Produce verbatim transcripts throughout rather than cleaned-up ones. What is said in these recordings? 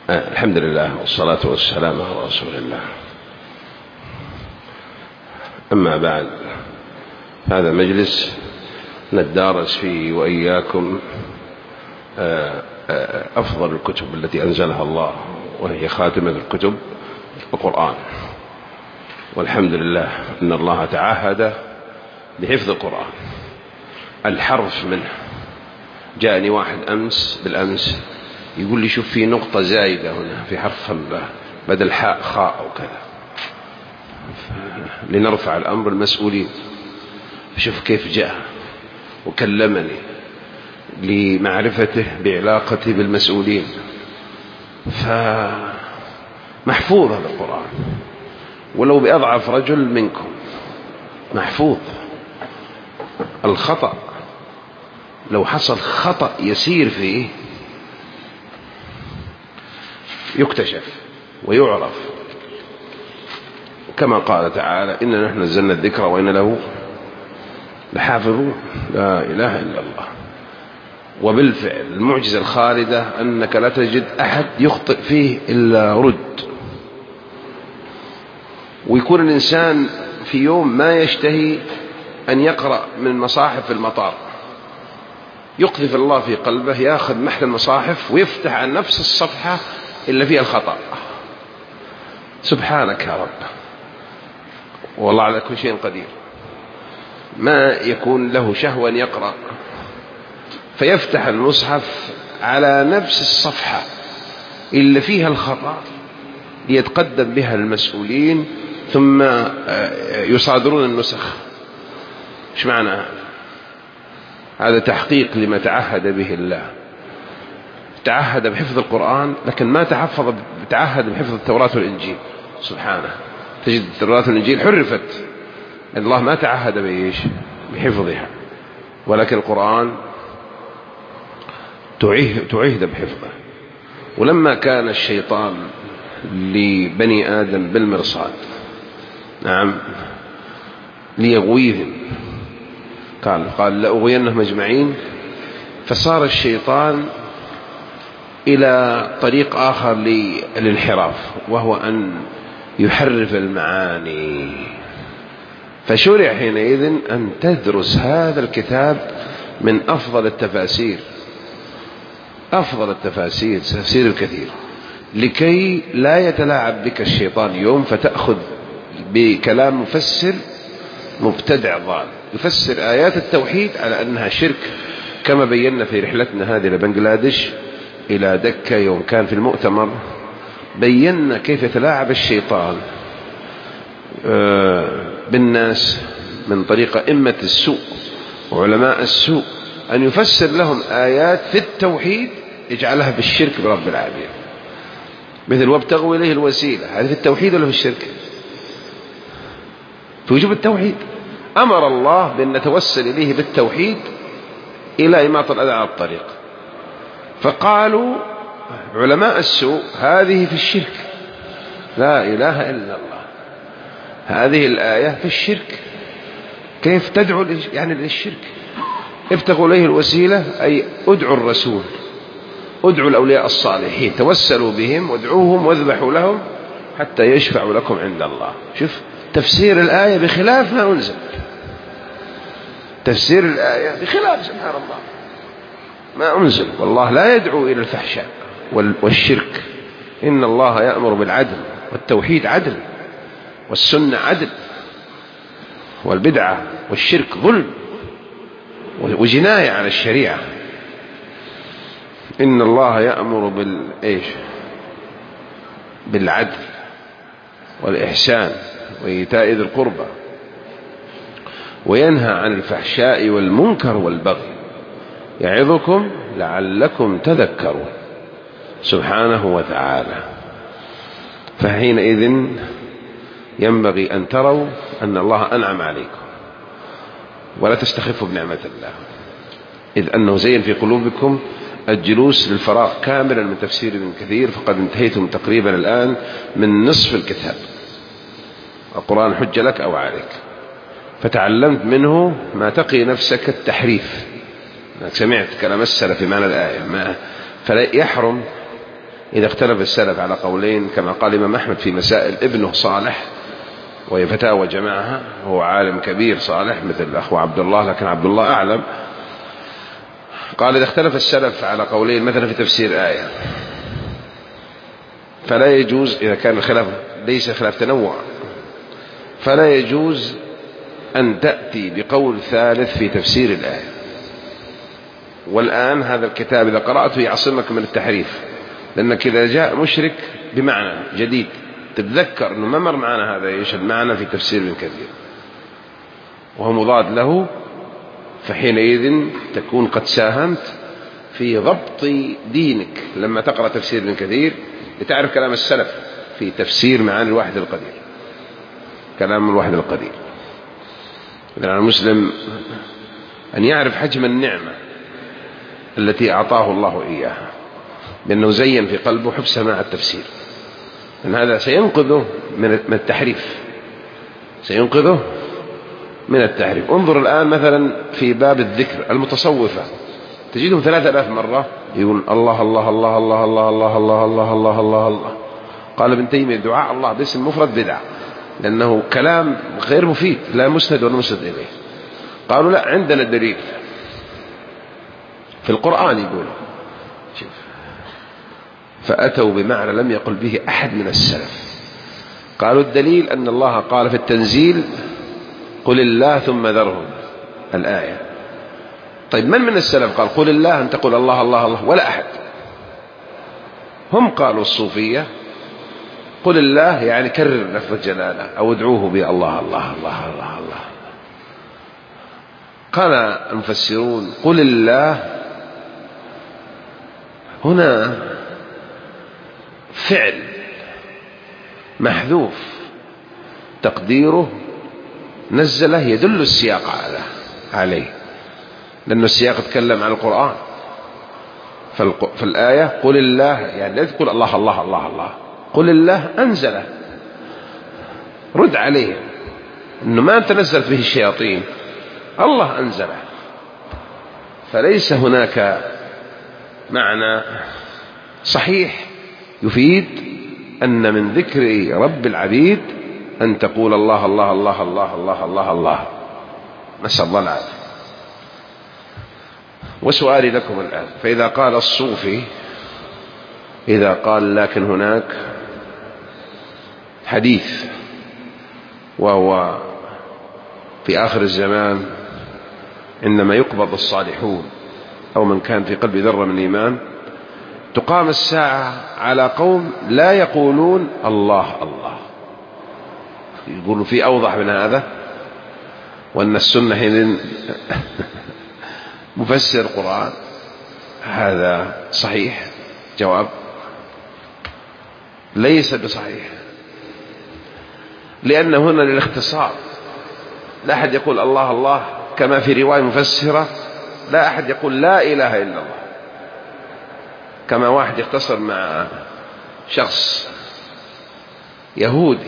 الحمد لله والصلاة والسلام على رسول الله. أما بعد، هذا مجلس نتدارس فيه وإياكم أفضل الكتب التي أنزلها الله، وهي خاتمة الكتب القرآن. والحمد لله أن الله تعهد بحفظ القرآن، الحرف منه. جاءني واحد أمس بالأمس يقول لي شوف في نقطة زايدة هنا في حرف همبة بدل حاء خاء أو كذا، لنرفع الأمر المسؤولين. شوف كيف جاء وكلمني لمعرفته بعلاقتي بالمسؤولين. فمحفوظ هذا القرآن، ولو بأضعف رجل منكم محفوظ. الخطأ لو حصل خطأ يسير فيه يكتشف ويعرف، كما قال تعالى: إننا نحن نزلنا الذكر وإن له لحافظون. لا إله إلا الله. وبالفعل المعجزة الخالدة أنك لا تجد أحد يخطئ فيه إلا رد. ويكون الإنسان في يوم ما يشتهي أن يقرأ من مصاحف المطار، يقذف الله في قلبه، يأخذ محل المصاحف ويفتح عن نفس الصفحة إلا فيها الخطأ. سبحانك يا رب، والله على كل شيء قدير. ما يكون له شهوة يقرأ فيفتح المصحف على نفس الصفحة إلا فيها الخطأ ليتقدم بها المسؤولين ثم يصادرون النسخ. إيش معنى هذا؟ هذا تحقيق لما تعهد به الله. تعهد بحفظ القرآن، لكن ما تحفظ تعهد بحفظ التوراة والإنجيل. سبحانه، تجد التوراة والإنجيل حرفت، الله ما تعهد بإيش؟ بحفظها، ولكن القرآن تعهد بحفظه. ولما كان الشيطان لبني آدم بالمرصاد، نعم، ليغويهم، قال قال لأغوينهم أجمعين، فصار الشيطان إلى طريق آخر للانحراف، وهو أن يحرف المعاني. فشرع حينئذ أن تدرس هذا الكتاب من أفضل التفاسير، أفضل التفاسير تفسير الكثير، لكي لا يتلاعب بك الشيطان يوم فتأخذ بكلام مفسر مبتدع ضال يفسر آيات التوحيد على أنها شرك، كما بينا في رحلتنا هذه لبنغلاديش إلى دكة يوم كان في المؤتمر. بينا كيف يتلاعب الشيطان بالناس من طريق أئمة السوء وعلماء السوء، أن يفسر لهم آيات في التوحيد يجعلها بالشرك برب العالمين، مثل وابتغوا إليه الوسيلة. هذا في التوحيد ولا في الشرك؟ في وجوب التوحيد. أمر الله بأن نتوسل إليه بالتوحيد إلى إماطة الأذى على الطريق. فقالوا علماء السوء هذه في الشرك، لا إله إلا الله، هذه الآية في الشرك. كيف تدعو يعني للشرك؟ ابتغوا إليه الوسيلة أي ادعوا الرسول، ادعوا الأولياء الصالحين، توسلوا بهم وادعوهم واذبحوا لهم حتى يشفعوا لكم عند الله. شوف تفسير الآية بخلاف ما أنزل، تفسير الآية بخلاف سبحان الله ما أنزل. والله لا يدعو إلى الفحشاء والشرك. إن الله يأمر بالعدل، والتوحيد عدل، والسنة عدل، والبدعة والشرك ظلم وجناية على الشريعة. إن الله يأمر بالإيش؟ بالعدل والإحسان وإيتاء ذي القربى، وينهى عن الفحشاء والمنكر والبغي، يعظكم لعلكم تذكرون. سبحانه وتعالى. فحينئذ ينبغي أن تروا أن الله أنعم عليكم، ولا تستخفوا بنعمة الله، إذ أنه زين في قلوبكم الجلوس للفراغ كاملا من تفسير ابن كثير. فقد انتهيتم تقريبا الآن من نصف الكتاب. القرآن حج لك أو عليك، فتعلمت منه ما تقي نفسك التحريف. سمعت كلام السلف في معنى الآية، ما فلا يحرم إذا اختلف السلف على قولين كما قال الإمام أحمد في مسائل ابنه صالح وهي فتاوى جماعة، هو عالم كبير صالح مثل الأخوة عبد الله، لكن عبد الله أعلم، قال إذا اختلف السلف على قولين مثلا في تفسير آية فلا يجوز، إذا كان الخلاف ليس خلاف تنوع، فلا يجوز أن تأتي بقول ثالث في تفسير الآية. والآن هذا الكتاب إذا قرأته يعصمك من التحريف، لأنك إذا جاء مشرك بمعنى جديد تتذكر أنه ما مر معنا هذا يشهد معنا في تفسير ابن كثير وهو مضاد له، فحينئذ تكون قد ساهمت في ضبط دينك لما تقرأ تفسير ابن كثير لتعرف كلام السلف في تفسير معاني الواحد القدير، كلام الواحد القدير. إذن على المسلم أن يعرف حجم النعمة التي أعطاه الله إياها، لأنه زين في قلبه حب سماع التفسير، أن هذا سينقذه من التحريف، سينقذه من التحريف. انظر الآن مثلا في باب الذكر المتصوفة تجدهم ثلاثة آلاف مرة يقول الله الله الله الله الله الله الله الله الله الله الله. قال ابن تيمية دعاء الله باسم مفرد بدعة، لأنه كلام غير مفيد لا مسند ولا مسند إليه. قالوا لا عندنا دليل في القرآن يقول، فأتوا بمعنى لم يقل به أحد من السلف. قالوا الدليل أن الله قال في التنزيل قل الله ثم ذرهم الآية. طيب من من السلف قال قل الله أن تقول الله الله الله؟ ولا أحد. هم قالوا الصوفية قل الله يعني كرر لفظ الجلالة أو ادعوه بالله الله الله الله الله الله. قال المفسرون قل الله هنا فعل محذوف تقديره نزله يدل السياق عليه، لأن السياق تكلم عن القرآن. في الآية قل الله يعني لا تقول الله الله الله الله، قل الله أنزله، رد عليه أنه ما تنزلت به الشياطين، الله أنزله. فليس هناك معنى صحيح يفيد أن من ذكر رب العبيد أن تقول الله الله الله الله الله الله الله. نسأل الله العافية. وسؤالي لكم الآن، فإذا قال الصوفي إذا قال لكن هناك حديث وهو في آخر الزمان عندما يقبض الصالحون أو من كان في قلب ذرة من الإيمان تقام الساعة على قوم لا يقولون الله الله، يقولوا في أوضح من هذا، وأن السنة حين مفسر القرآن هذا صحيح؟ جواب ليس بصحيح، لأن هنا للاختصار، لا أحد يقول الله الله كما في رواية مفسرة لا أحد يقول لا إله إلا الله، كما واحد يختصر مع شخص يهودي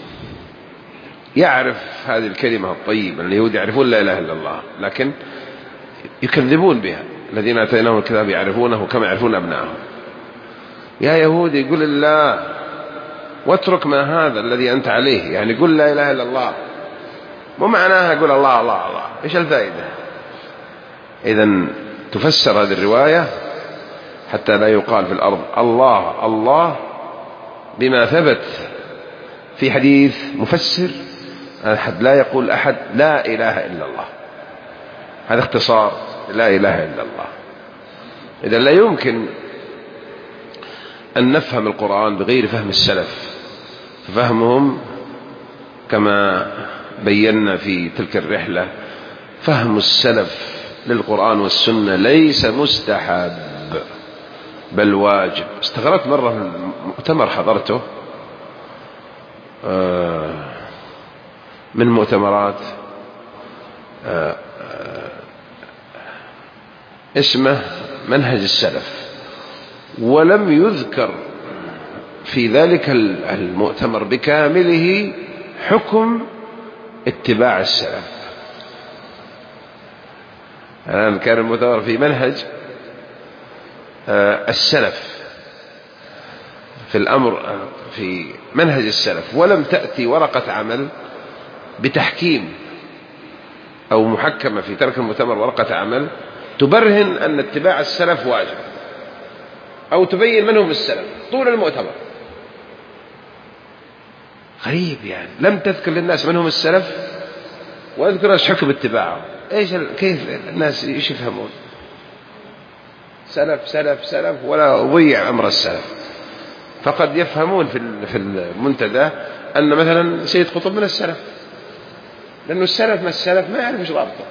يعرف هذه الكلمة الطيبة، اليهود يعرفون لا إله إلا الله لكن يكذبون بها، الذين آتيناهم الكتاب يعرفونه كما يعرفون أبنائهم. يا يهودي قل الله واترك ما هذا الذي أنت عليه، يعني قل لا إله إلا الله، مو معناها قل الله الله الله، إيش الفائدة؟ إذن تفسر هذه الرواية حتى لا يقال في الأرض الله الله بما ثبت في حديث مفسر أحد لا يقول أحد لا إله إلا الله، هذا اختصار لا إله إلا الله. إذن لا يمكن أن نفهم القرآن بغير فهم السلف، ففهمهم كما بينا في تلك الرحلة فهم السلف للقرآن والسنة ليس مستحب بل واجب. استغربت مرة في مؤتمر حضرته من مؤتمرات اسمه منهج السلف، ولم يذكر في ذلك المؤتمر بكامله حكم اتباع السلف. الآن كان المؤتمر في منهج السلف، في الأمر في منهج السلف، ولم تأتي ورقة عمل بتحكيم أو محكمة في ترك المؤتمر ورقة عمل تبرهن أن اتباع السلف واجب، أو تبين من هم السلف طول المؤتمر. غريب يعني، لم تذكر للناس من هم السلف وأذكر ايش حكم اتباعهم. ايش كيف الناس ايش يفهمون؟ سلف سلف سلف ولا أضيع أمر السلف. فقد يفهمون في المنتدى أن مثلا سيد قطب من السلف، لأنه السلف ما السلف ما يعرف ايش رابطه.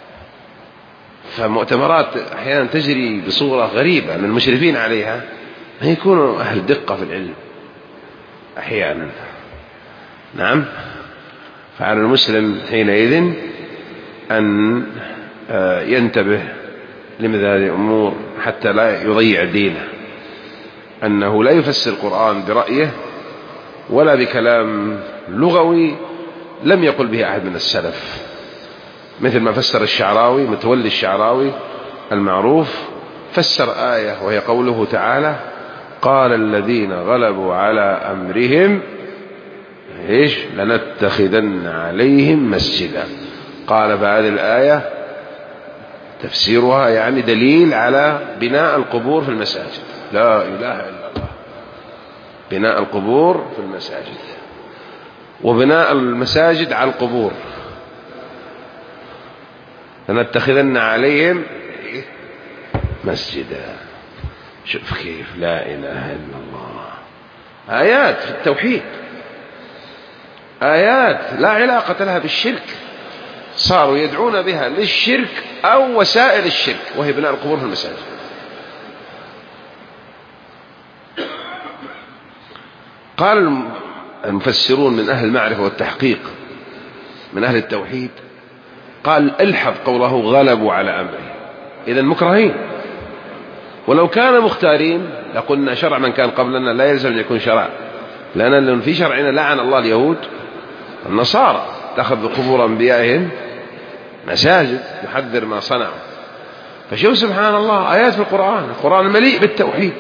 فمؤتمرات أحيانا تجري بصورة غريبة، من المشرفين عليها ما يكونوا أهل دقة في العلم أحيانا. نعم. فعلى المسلم حينئذ أن ينتبه لمثل هذه الأمور حتى لا يضيع دينه، أنه لا يفسر القرآن برأيه ولا بكلام لغوي لم يقل به أحد من السلف، مثل ما فسر الشعراوي متولي الشعراوي المعروف، فسر آية وهي قوله تعالى: قال الذين غلبوا على أمرهم إيش لنتخذن عليهم مسجدا. قال فهذه الآية تفسيرها يعني دليل على بناء القبور في المساجد. لا إله إلا الله. بناء القبور في المساجد وبناء المساجد على القبور. لنتخذن عليهم مسجدا. شوف كيف، لا إله إلا الله. آيات في التوحيد، آيات لا علاقة لها بالشرك، صاروا يدعون بها للشرك أو وسائل الشرك، وهي بناء القبور في المساجد. قال المفسرون من أهل المعرفة والتحقيق من أهل التوحيد، قال الحظ قوله غلبوا على أمره، إذن مكرهين. ولو كان مختارين لقلنا شرع من كان قبلنا لا يلزم أن يكون شرع، لأن في شرعنا لعن الله اليهود النصارى اتخذوا قبور أنبيائهم مساجد، يحذر ما صنعوا. فشوف سبحان الله، آيات في القرآن، القرآن مليء بالتوحيد،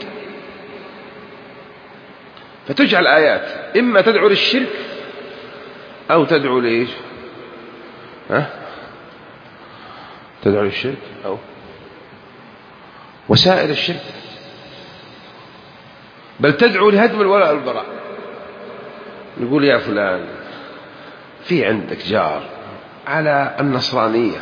فتجعل آيات إما تدعو للشرك أو تدعو لإيش؟ ها؟ تدعو للشرك أو وسائل الشرك، بل تدعو لهدم الولاء والبراء. نقول يا فلان في عندك جار على النصرانية،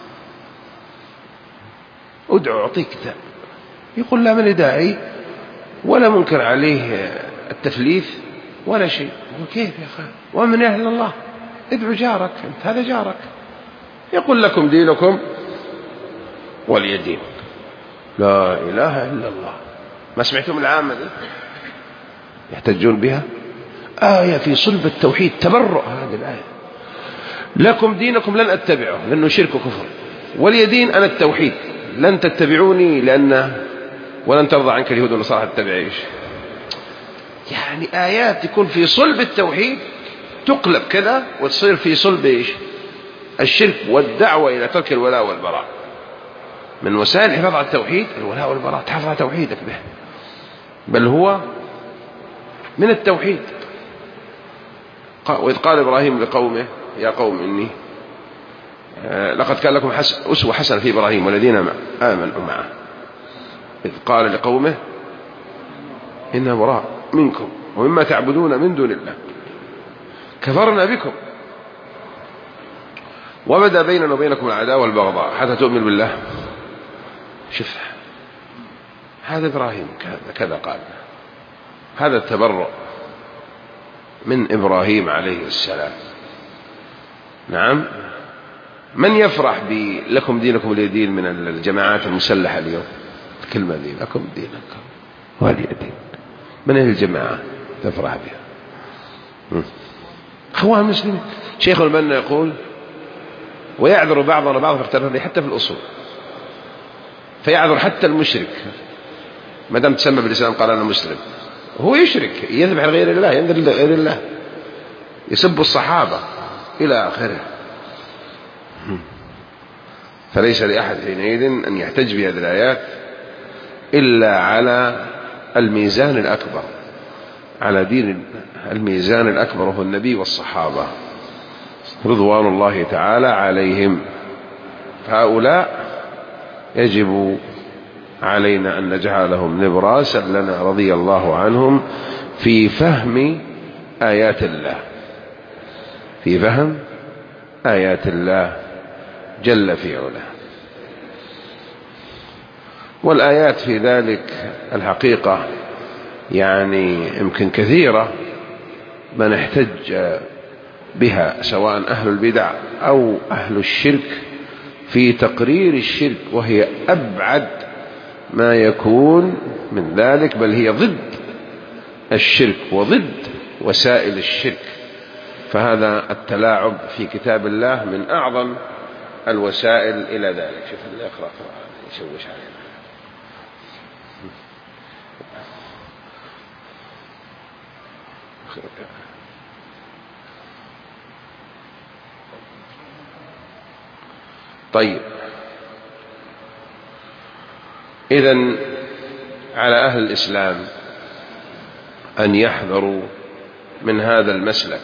ادعو أعطيك كتاب. يقول لا من داعي ولا منكر عليه التفليث ولا شيء. يقول كيف يا أخي ومن أهل الله؟ ادعو جارك أنت، هذا جارك. يقول لكم دينكم ولي دين. لا إله إلا الله. ما سمعتم العامة دي يحتجون بها؟ آية في صلب التوحيد، تبرؤ هذه الآية. لكم دينكم لن أتبعه لأنه شرك وكفر، ولي دين أنا التوحيد، لن تتبعوني لأن ولن ترضى عنك اليهود والنصارى تتبع إيش. يعني آيات تكون في صلب التوحيد تقلب كذا وتصير في صلب إيش؟ الشرك والدعوة إلى ترك الولاء والبراء. من وسائل الحفاظ على التوحيد الولاء والبراء، تحافظ على توحيدك به، بل هو من التوحيد. وإذ قال إبراهيم لقومه يا قوم إني لقد كان لكم أسوة حسنة في إبراهيم والذين آمنوا معه، إذ قال لقومه إنا براء منكم ومما تعبدون من دون الله كفرنا بكم وبدأ بيننا وبينكم العداوة والبغضاء حتى تؤمنوا بالله. شوف هذا إبراهيم كذا كذا قال، هذا التبرؤ من إبراهيم عليه السلام. نعم. من يفرح بلكم دينكم ولي دين من الجماعات المسلحة اليوم؟ الكلمة دي لكم دينكم ولي دين، من هي الجماعة تفرح بها؟ أخوان المسلمين. شيخ البنا يقول ويعذر بعضنا بعض في اختلافه حتى في الأصول، فيعذر حتى المشرك ما دام تسمى بالإسلام قال أنا مسلم، هو يشرك، يذبح لغير الله، ينذر لغير الله، يسب الصحابة إلى آخره. فليس لأحد حينئذ أن يحتج بهذه الآيات إلا على الميزان الأكبر، على دين الميزان الأكبر هو النبي والصحابة رضوان الله تعالى عليهم. هؤلاء يجب علينا أن نجعلهم نبراسا لنا رضي الله عنهم في فهم آيات الله، في فهم آيات الله جل في علاه. والآيات في ذلك الحقيقة يعني يمكن كثيرة من احتج بها سواء أهل البدع أو أهل الشرك في تقرير الشرك، وهي أبعد ما يكون من ذلك، بل هي ضد الشرك وضد وسائل الشرك. فهذا التلاعب في كتاب الله من أعظم الوسائل إلى ذلك. شوف اللي يقرأ قرآن يشوش علينا. طيب، إذن على أهل الإسلام أن يحذروا من هذا المسلك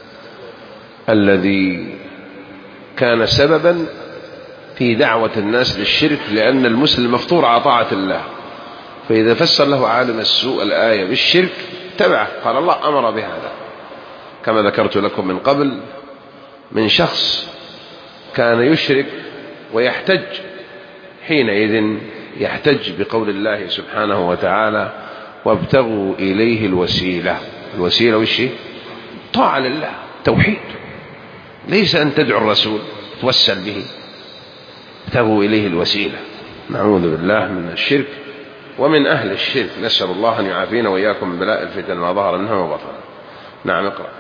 الذي كان سببا في دعوة الناس للشرك، لأن المسلم مفطور على طاعة الله، فإذا فسر له عالم السوء الآية بالشرك تبعه، قال الله أمر بهذا، كما ذكرت لكم من قبل من شخص كان يشرك ويحتج، حينئذ يحتج بقول الله سبحانه وتعالى وابتغوا إليه الوسيلة. الوسيلة وش هي؟ طاعة لله، توحيد، ليس أن تدعو الرسول توسل به، ابتغوا إليه الوسيلة. نعوذ بالله من الشرك ومن أهل الشرك، نسأل الله أن يعافينا وإياكم من بلاء الفتن ما ظهر منها وبطن. نعم اقرأ.